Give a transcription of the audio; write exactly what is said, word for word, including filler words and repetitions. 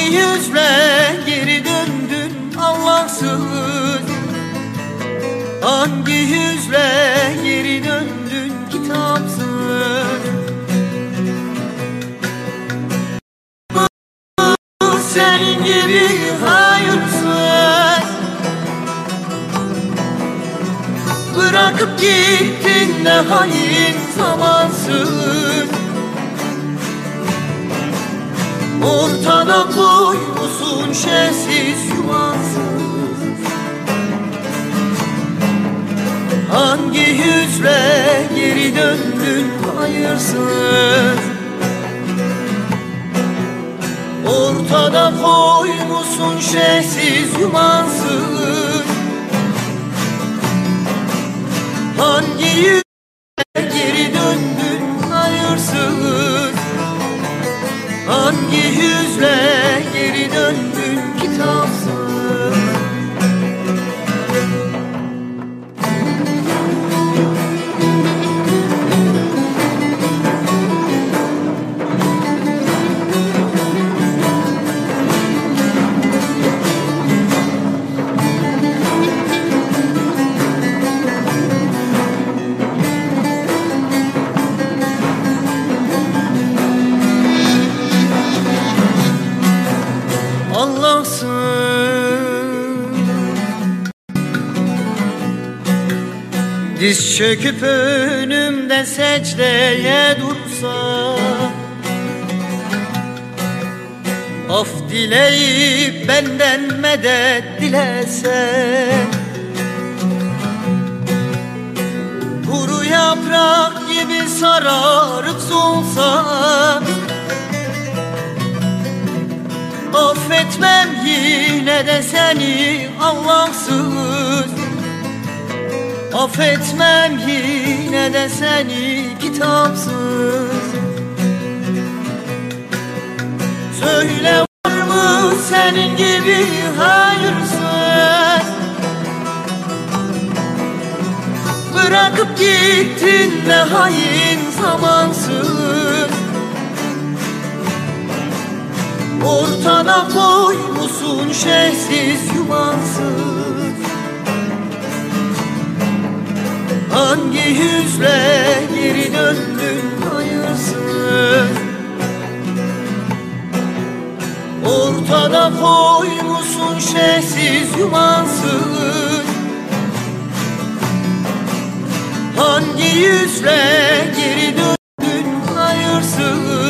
yüzle geri döndün Allahsız? Hangi yüzle geri döndün kitapsız? Senin gibi hayırsız bırakıp gittin ne hain zamansız. Ortada koymuşsun şersiz yuvansız. Hangi yüzle geri döndün hayırsız? Ortada koymuşsun şersiz yuvansız. Hangi yüzle geri döndün hayırsız? Hangi yüzle geri döndün kitapsız? Allahsın diz çöküp önümde secdeye dursa, af dileyip benden medet dilese, kuru yaprak gibi sararıp solsa, affetmem yine de seni Allahsız. Affetmem yine de seni kitapsız. Söyle var mı senin gibi hayırsız? Bırakıp gittin ne hain zamansız. Ortada koymuşsun şersiz yuvansız. Hangi yüzle geri döndün hayırsız? Ortada koymuşsun şersiz yuvansız. Hangi yüzle geri döndün hayırsız?